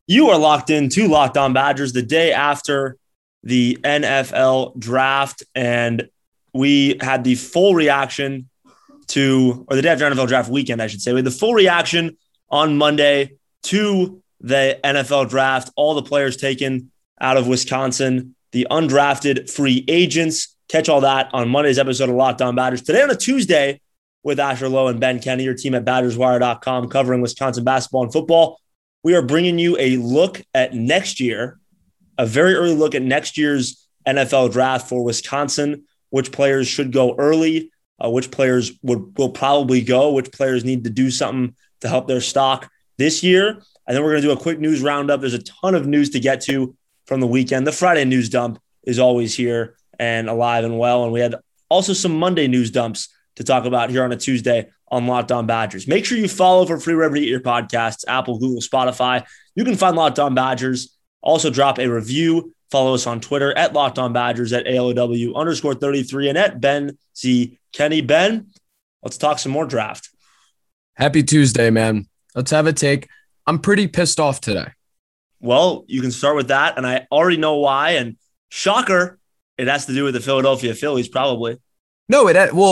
You are locked in to Locked On Badgers the day after the NFL draft, and we had the full reaction or the day after NFL draft weekend, I should say. We had the full reaction on Monday to the NFL draft, all the players taken out of Wisconsin, the undrafted free agents. Catch all that on Monday's episode of Locked On Badgers. Today on a Tuesday with Asher Lowe and Ben Kenny, your team at BadgersWire.com, covering Wisconsin basketball and football. We are bringing you a look at next year, a very early look at next year's NFL draft for Wisconsin, which players should go early, which players will probably go, which players need to do something to help their stock this year. And then we're going to do a quick news roundup. There's a ton of news to get to from the weekend. The Friday news dump is always here and alive and well. And we had also some Monday news dumps to talk about here on a Tuesday on Locked On Badgers. Make sure you follow for free wherever you get your podcasts, Apple, Google, Spotify. You can find Locked On Badgers. Also drop a review. Follow us on Twitter at Locked On Badgers, at ALOW_33, and at Ben Z. Kenny. Ben, let's talk some more draft. Happy Tuesday, man. Let's have a take. I'm pretty pissed off today. Well, you can start with that, and I already know why. And shocker, it has to do with the Philadelphia Phillies, probably. No,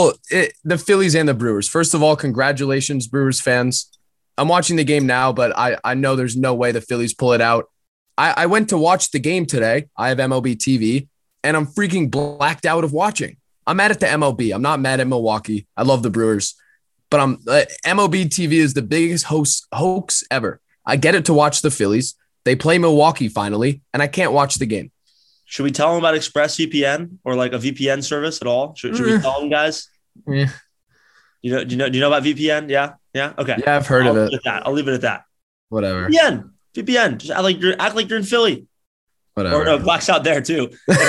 the Phillies and the Brewers. First of all, congratulations, Brewers fans. I'm watching the game now, but I know there's no way the Phillies pull it out. I went to watch the game today. I have MLB TV, and I'm freaking blacked out of watching. I'm mad at the MLB. I'm not mad at Milwaukee. I love the Brewers, but MLB TV is the biggest hoax ever. I get it to watch the Phillies. They play Milwaukee finally, and I can't watch the game. Should we tell them about ExpressVPN or like a VPN service at all? Should we tell them, guys? Yeah. Do you know about VPN? Yeah. Okay. Yeah, I've heard of it. I'll leave it at that. Whatever. VPN. Just act like you're in Philly. Whatever. Or Black's out there too.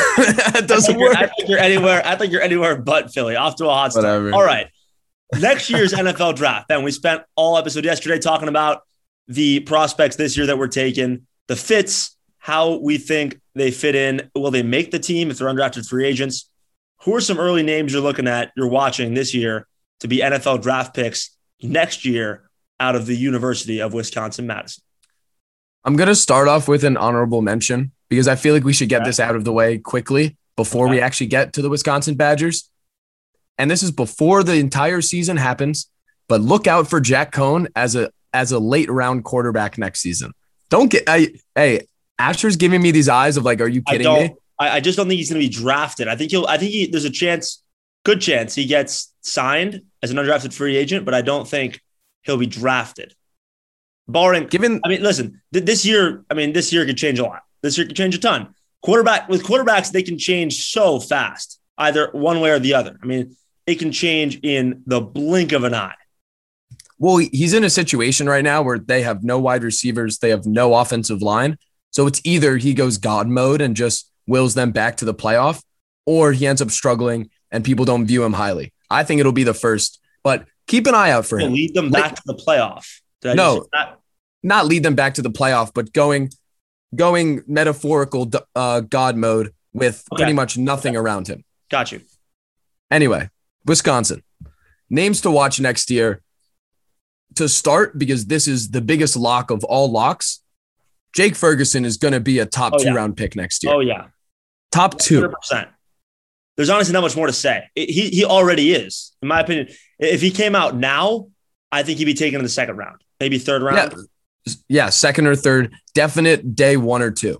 It doesn't work. I think you're anywhere but Philly. Off to a hot start. Whatever. All right. Next year's NFL draft. Ben, we spent all episode yesterday talking about the prospects this year that were taken, the fits, how we think they fit in. Will they make the team if they're undrafted free agents? Who are some early names you're watching this year to be NFL draft picks next year out of the University of Wisconsin-Madison? I'm going to start off with an honorable mention because I feel like we should get this out of the way quickly before we actually get to the Wisconsin Badgers. And this is before the entire season happens, but look out for Jack Cohn as a late round quarterback next season. Hey, Asher's giving me these eyes of like, are you kidding me? I just don't think he's going to be drafted. There's a good chance he gets signed as an undrafted free agent, but I don't think he'll be drafted. Listen, this year could change a lot. This year could change a ton. Quarterbacks, they can change so fast, either one way or the other. I mean, it can change in the blink of an eye. Well, he's in a situation right now where they have no wide receivers. They have no offensive line. So it's either he goes God mode and just wills them back to the playoff, or he ends up struggling and people don't view him highly. I think it'll be the first, but keep an eye out for him. Lead them back to the playoff. Not lead them back to the playoff, but going metaphorical God mode with pretty much nothing around him. Got you. Anyway, Wisconsin. Names to watch next year. To start, because this is the biggest lock of all locks, Jake Ferguson is going to be a top 2-round pick next year. Oh, yeah. Top 2. 100%. There's honestly not much more to say. He already is, in my opinion. If he came out now, I think he'd be taken in the second round, maybe third round. Yeah, second or third. Definite day 1 or 2.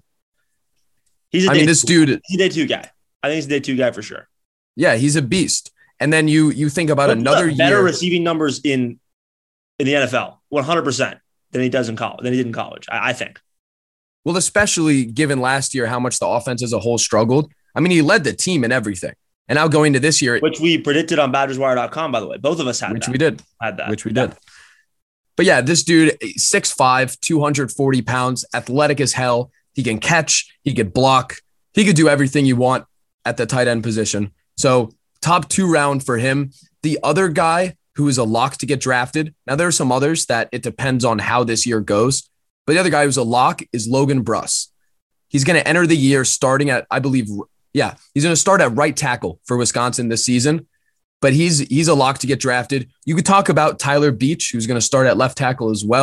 This dude. He's a day 2 guy. I think he's a day 2 guy for sure. Yeah, he's a beast. And then you think about another year. Better receiving numbers in the NFL, 100%, than he did in college, I think. Well, especially given last year how much the offense as a whole struggled. I mean, he led the team in everything. And now going to this year. Which we predicted on BadgersWire.com, by the way. Both of us had that. Which we did. Which we did. But yeah, this dude, 6'5", 240 pounds, athletic as hell. He can catch. He could block. He could do everything you want at the tight end position. So top 2 round for him. The other guy who is a lock to get drafted. Now, there are some others that it depends on how this year goes. But the other guy who's a lock is Logan Bruss. He's going to enter the year starting at, I believe, he's going to start at right tackle for Wisconsin this season. But he's a lock to get drafted. You could talk about Tyler Beach, who's going to start at left tackle as well.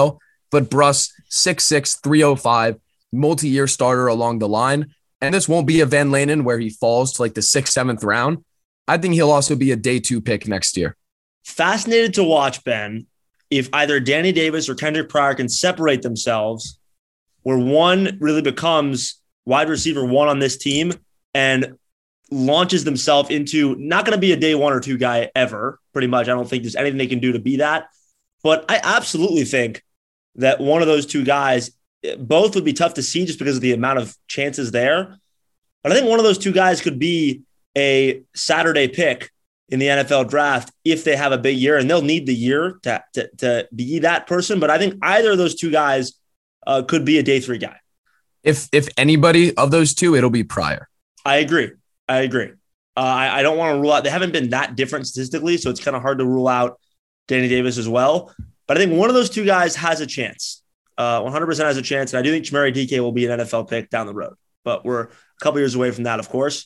but Bruss, 6'6", 305, multi-year starter along the line. And this won't be a Van Lanen where he falls to like the 6th, 7th round. I think he'll also be a day 2 pick next year. Fascinated to watch, Ben, if either Danny Davis or Kendrick Pryor can separate themselves, where one really becomes wide receiver 1 on this team and launches themselves into not going to be a day 1 or 2 guy ever, pretty much. I don't think there's anything they can do to be that. But I absolutely think that one of those 2 guys, both would be tough to see just because of the amount of chances there. But I think one of those 2 guys could be a Saturday pick in the NFL draft if they have a big year, and they'll need the year to be that person. But I think either of those 2 guys could be a day 3 guy. If anybody of those 2, it'll be Pryor. I agree. I don't want to rule out. They haven't been that different statistically, so it's kind of hard to rule out Danny Davis as well. But I think one of those 2 guys has a chance. 100% has a chance. And I do think Chimere Dike will be an NFL pick down the road. But we're a couple years away from that, of course.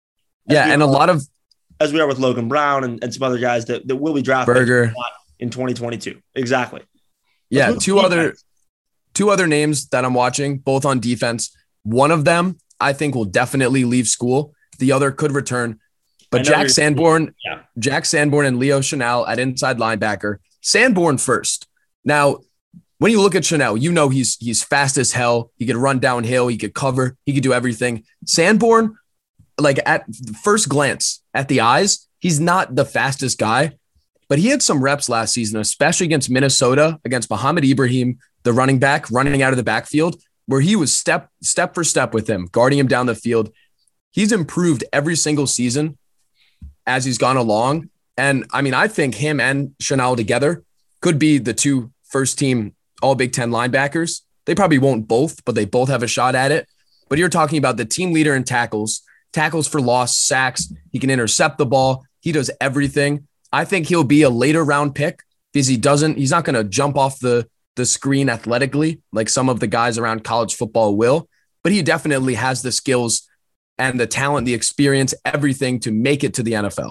As we are with Logan Brown and some other guys that will be drafted Berger in 2022. Exactly. Yeah, two other names that I'm watching, both on defense. One of them I think will definitely leave school. The other could return. But Jack Sanborn and Leo Chenal at inside linebacker. Sanborn first. Now, when you look at Chenal, you know he's fast as hell. He could run downhill. He could cover. He could do everything. Sanborn, like at first glance at the eyes, he's not the fastest guy, but he had some reps last season, especially against Minnesota, against Mohamed Ibrahim, the running back, running out of the backfield, where he was step for step with him, guarding him down the field. He's improved every single season as he's gone along. And I mean, I think him and Chenal together could be the 2 first-team all Big Ten linebackers. They probably won't both, but they both have a shot at it. But you're talking about the team leader in tackles for loss, sacks. He can intercept the ball. He does everything. I think he'll be a later round pick because he's not going to jump off the screen athletically like some of the guys around college football will, but he definitely has the skills and the talent, the experience, everything to make it to the NFL.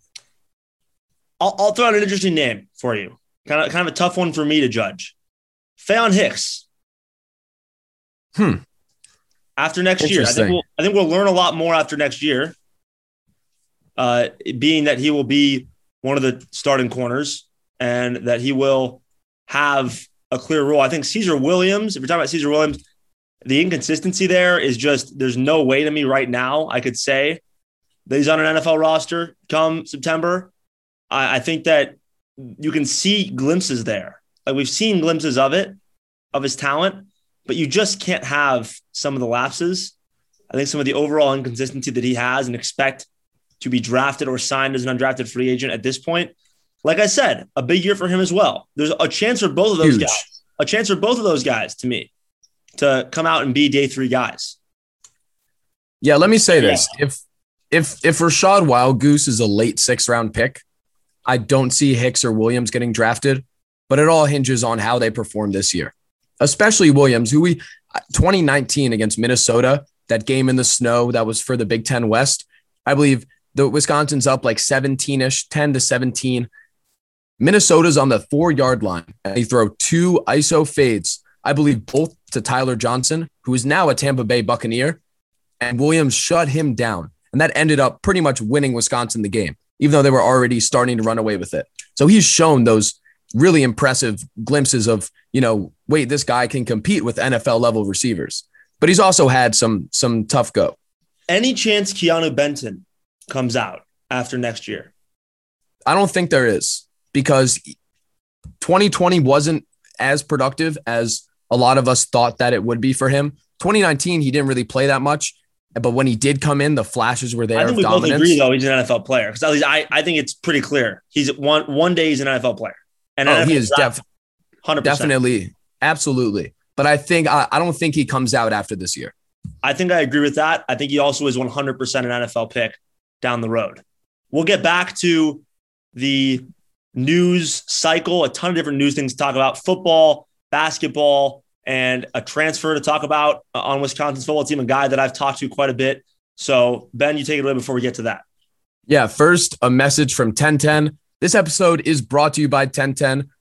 I'll throw out an interesting name for you. Kind of a tough one for me to judge. Faion Hicks. After next year, I think we'll learn a lot more after next year. Being that he will be one of the starting corners and that he will have a clear role. I think Caesar Williams, if you're talking about Caesar Williams, the inconsistency there is just, there's no way to me right now I could say that he's on an NFL roster come September. I think that you can see glimpses there. Like we've seen glimpses of his talent, but you just can't have some of the lapses. I think some of the overall inconsistency that he has and expect to be drafted or signed as an undrafted free agent at this point. Like I said, a big year for him as well. There's a chance for both of those guys. A chance for both of those guys to me to come out and be day 3 guys. Yeah, let me say this. If Rashad Wildgoose is a late 6th round pick, I don't see Hicks or Williams getting drafted, but it all hinges on how they perform this year. Especially Williams, 2019 against Minnesota, that game in the snow that was for the Big Ten West. I believe the Wisconsin's up like 17-ish, 10-17. Minnesota's on the 4-yard line, and they throw 2 ISO fades, I believe both to Tyler Johnson, who is now a Tampa Bay Buccaneer, and Williams shut him down. And that ended up pretty much winning Wisconsin the game, even though they were already starting to run away with it. So he's shown those really impressive glimpses of, wait, this guy can compete with NFL level receivers. But he's also had some tough go. Any chance Keanu Benton comes out after next year? I don't think there is, because 2020 wasn't as productive as a lot of us thought that it would be for him. 2019, he didn't really play that much, but when he did come in, the flashes were there. I think we both agree, though, he's an NFL player. Because at least I think it's pretty clear. He's one day he's an NFL player. And he is 100%. Definitely, absolutely. But I don't think he comes out after this year. I think I agree with that. I think he also is 100% an NFL pick down the road. We'll get back to the news cycle, a ton of different news things to talk about: football, basketball, and a transfer to talk about on Wisconsin's football team, a guy that I've talked to quite a bit. So, Ben, you take it away before we get to that. Yeah, first, a message from 1010. This episode is brought to you by 1010.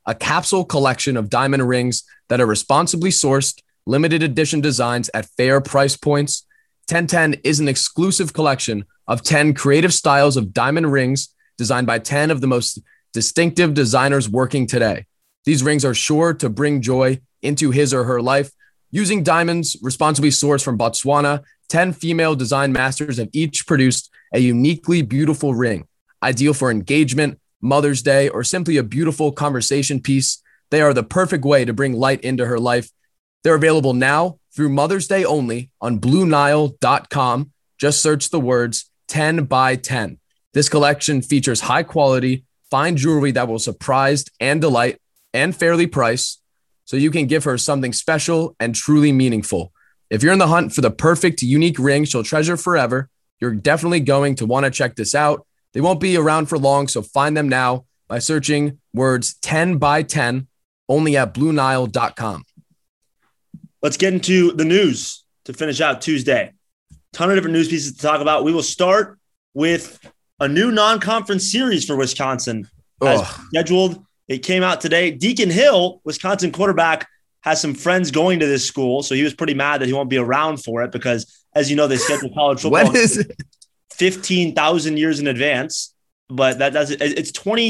a capsule collection of diamond rings that are responsibly sourced, limited edition designs at fair price points. 1010 is an exclusive collection of 10 creative styles of diamond rings designed by 10 of the most distinctive designers working today. These rings are sure to bring joy into his or her life. Using diamonds responsibly sourced from Botswana, 10 female design masters have each produced a uniquely beautiful ring, ideal for engagement, Mother's Day, or simply a beautiful conversation piece. They are the perfect way to bring light into her life. They're available now through Mother's Day only on BlueNile.com. Just search the words 10 by 10. This collection features high quality, fine jewelry that will surprise and delight, and fairly priced, so you can give her something special and truly meaningful. If you're in the hunt for the perfect, unique ring she'll treasure forever, you're definitely going to want to check this out. They won't be around for long, so find them now by searching words 10 by 10 only at BlueNile.com. Let's get into the news to finish out Tuesday. Ton of different news pieces to talk about. We will start with a new non-conference series for Wisconsin as scheduled. It came out today. Deacon Hill, Wisconsin quarterback, has some friends going to this school, so he was pretty mad that he won't be around for it because, as you know, they schedule college football. When is it? 15,000 years in advance, but it's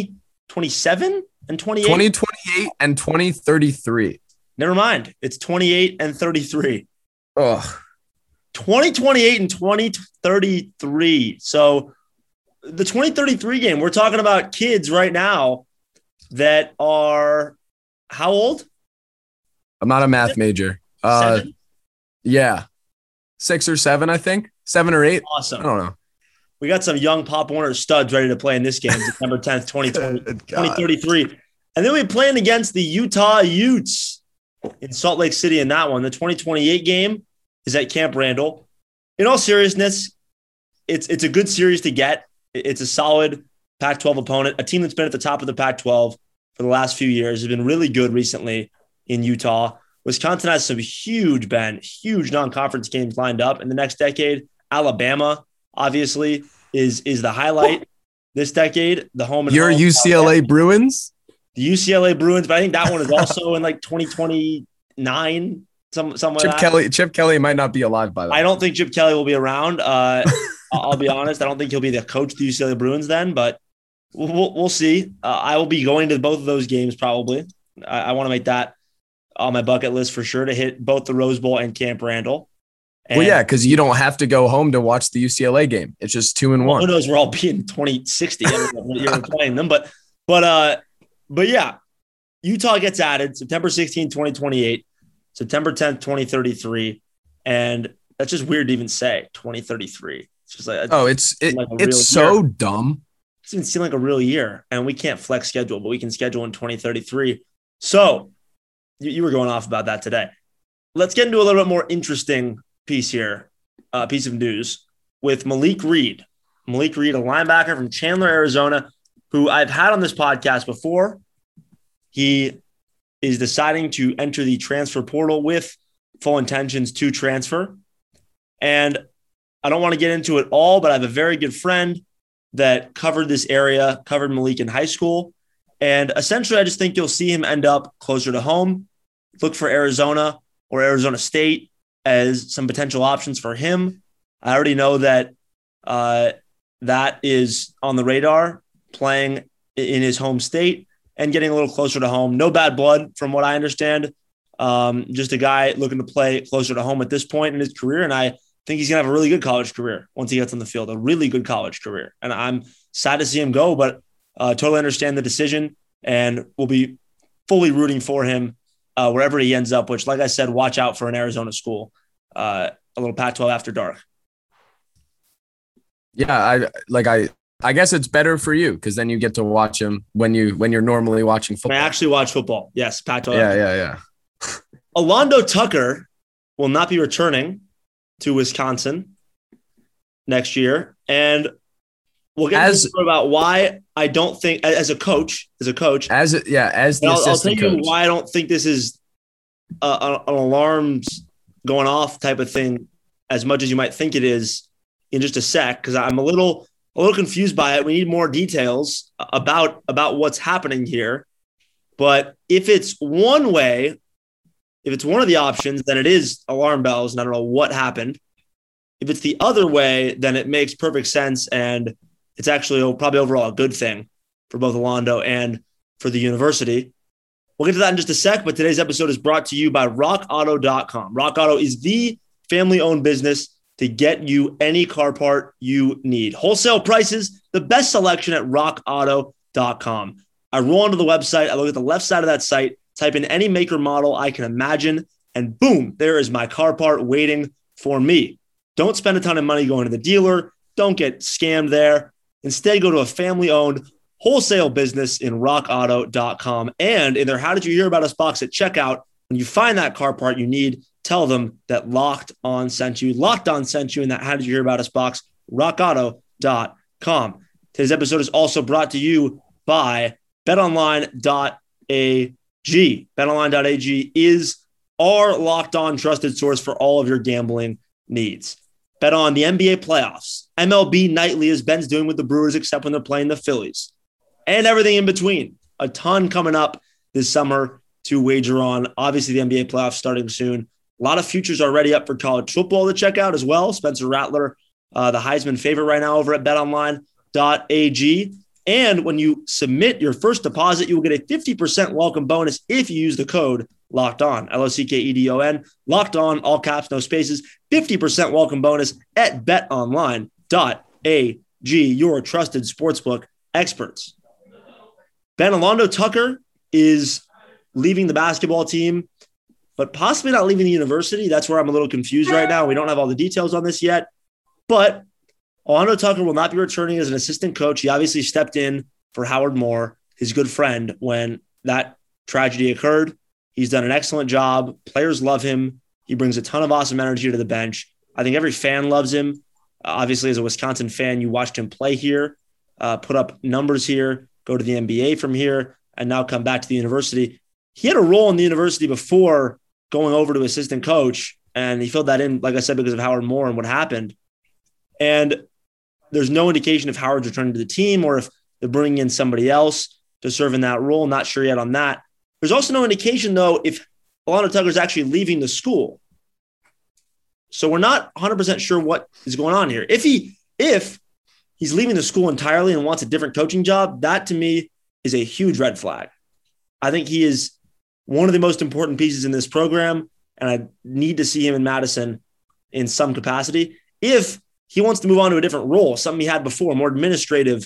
2027 and 28. 2028 and 2033. Never mind. It's 28 and 33. Oh, 2028 and 2033. So the 2033 game, we're talking about kids right now that are how old? I'm not a math major. Seven? Yeah. 6 or 7, I think. 7 or 8. Awesome. I don't know. We got some young Pop Warner studs ready to play in this game, September 10th, 2033. And then we playing against the Utah Utes in Salt Lake City in that one. The 2028 game is at Camp Randall. In all seriousness, it's a good series to get. It's a solid Pac-12 opponent, a team that's been at the top of the Pac-12 for the last few years, has been really good recently in Utah. Wisconsin has some huge non-conference games lined up in the next decade. Alabama, obviously, is the highlight this decade. The home and Your home. UCLA Bruins? The UCLA Bruins, but I think that one is also in like 2029. Chip Kelly might not be alive by then. I don't think Chip Kelly will be around. I'll be honest. I don't think he'll be the coach of the UCLA Bruins then, but we'll see. I will be going to both of those games probably. I want to make that on my bucket list for sure to hit both the Rose Bowl and Camp Randall. And well, yeah, because you don't have to go home to watch the UCLA game. It's just 2 and 1. Who knows where I'll be in 2060 you're playing them. But yeah, Utah gets added September 16, 2028, September 10th, 2033. And that's just weird to even say 2033. It's just like, it's so dumb. It doesn't seem like a real year, and we can't flex schedule, but we can schedule in 2033. So you were going off about that today. Let's get into a little bit more interesting piece here, piece of news with Malik Reed. Malik Reed, a linebacker from Chandler, Arizona, who I've had on this podcast before. He is deciding to enter the transfer portal with full intentions to transfer. And I don't want to get into it all, but I have a very good friend that covered this area, covered Malik in high school. And essentially, I just think you'll see him end up closer to home. Look for Arizona or Arizona State as some potential options for him. I already know that that is on the radar, playing in his home state and getting a little closer to home. No bad blood from what I understand. Just a guy looking to play closer to home at this point in his career. And I think he's going to have a really good college career once he gets on the field, a really good college career. And I'm sad to see him go, but totally understand the decision and will be fully rooting for him wherever he ends up, which, like I said, watch out for an Arizona school, a little Pac-12 after dark. Yeah, I guess it's better for you because then you get to watch him when you're normally watching football. I actually watch football. Yes, Pac-12. Yeah. Alondo Tucker will not be returning to Wisconsin next year, and we'll get into about why I don't think, as the assistant I'll tell you coach. why I don't think this is an alarms going off type of thing as much as you might think it is in just a sec, because I'm a little confused by it. We need more details about what's happening here. But if it's one way, if it's one of the options, then it is alarm bells, and I don't know what happened. If it's the other way, then it makes perfect sense, and it's actually probably overall a good thing for both Orlando and for the university. We'll get to that in just a sec, but today's episode is brought to you by RockAuto.com. Rock Auto is the family-owned business to get you any car part you need. Wholesale prices, the best selection at RockAuto.com. I roll onto the website, I look at the left side of that site, type in any make or model I can imagine, and boom, there is my car part waiting for me. Don't spend a ton of money going to the dealer. Don't get scammed there. Instead, go to a family-owned wholesale business in rockauto.com. And in their How Did You Hear About Us box at checkout, when you find that car part you need, tell them that Locked On sent you. Locked On sent you in that How Did You Hear About Us box, rockauto.com. Today's episode is also brought to you by betonline.ag. Betonline.ag is our Locked On trusted source for all of your gambling needs. Bet on the NBA playoffs, MLB nightly, as Ben's doing with the Brewers, except when they're playing the Phillies, and everything in between. A ton coming up this summer to wager on. Obviously, the NBA playoffs starting soon. A lot of futures already up for college football to check out as well. Spencer Rattler, the Heisman favorite right now over at betonline.ag. And when you submit your first deposit, you will get a 50% welcome bonus if you use the code Locked On, LOCKEDON. Locked On, all caps, no spaces. 50% welcome bonus at betonline.ag, your trusted sportsbook experts. Ben, Orlando Tucker is leaving the basketball team, but possibly not leaving the university. That's where I'm a little confused right now. We don't have all the details on this yet, but Orlando Tucker will not be returning as an assistant coach. He obviously stepped in for Howard Moore, his good friend, when that tragedy occurred. He's done an excellent job. Players love him. He brings a ton of awesome energy to the bench. I think every fan loves him. Obviously, as a Wisconsin fan, you watched him play here, put up numbers here, go to the NBA from here, and now come back to the university. He had a role in the university before going over to assistant coach, and he filled that in, like I said, because of Howard Moore and what happened. And there's no indication if Howard's returning to the team or if they're bringing in somebody else to serve in that role. Not sure yet on that. There's also no indication, though, if Orlando Tucker is actually leaving the school. So we're not 100% sure what is going on here. If he's leaving the school entirely and wants a different coaching job, that to me is a huge red flag. I think he is one of the most important pieces in this program, and I need to see him in Madison in some capacity. If he wants to move on to a different role, something he had before, more administrative,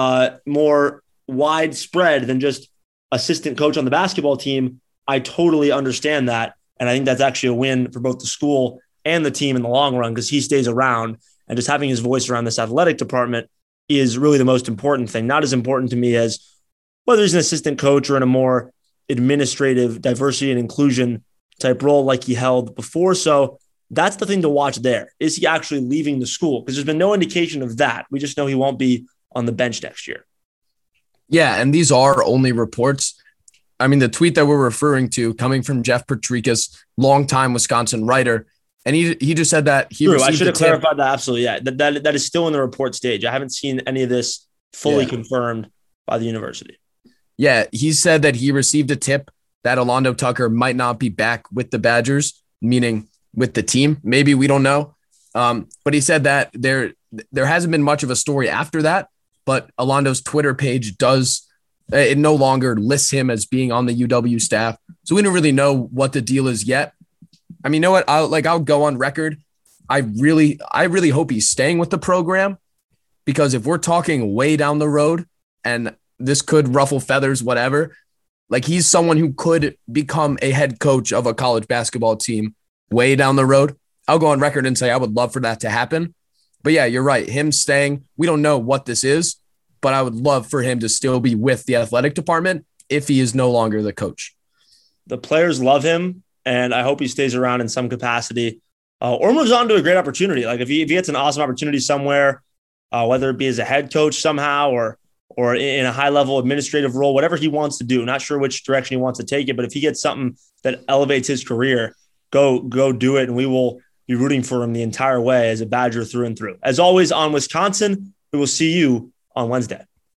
more widespread than just assistant coach on the basketball team, I totally understand that. And I think that's actually a win for both the school and the team in the long run because he stays around, and just having his voice around this athletic department is really the most important thing. Not as important to me as whether he's an assistant coach or in a more administrative diversity and inclusion type role like he held before. So that's the thing to watch there. Is he actually leaving the school? Because there's been no indication of that. We just know he won't be on the bench next year. Yeah, and these are only reports. I mean, the tweet that we're referring to coming from Jeff Petrikis, longtime Wisconsin writer, and he just said that he received I should have clarified that. Absolutely, yeah. That is still in the report stage. I haven't seen any of this fully confirmed by the university. Yeah, he said that he received a tip that Orlando Tucker might not be back with the Badgers, meaning with the team. Maybe, we don't know. But he said that there hasn't been much of a story after that, but Orlando's Twitter page it no longer lists him as being on the UW staff. So we don't really know what the deal is yet. I mean, you know what? I'll go on record. I really hope he's staying with the program, because if we're talking way down the road, and this could ruffle feathers, whatever, like he's someone who could become a head coach of a college basketball team way down the road. I'll go on record and say I would love for that to happen. But yeah, you're right. Him staying, we don't know what this is, but I would love for him to still be with the athletic department if he is no longer the coach. The players love him, and I hope he stays around in some capacity or moves on to a great opportunity. Like if he gets an awesome opportunity somewhere, whether it be as a head coach somehow or in a high-level administrative role, whatever he wants to do. Not sure which direction he wants to take it, but if he gets something that elevates his career, go do it, and we will be rooting for him the entire way as a Badger through and through. As always, on Wisconsin, we will see you on Wednesday.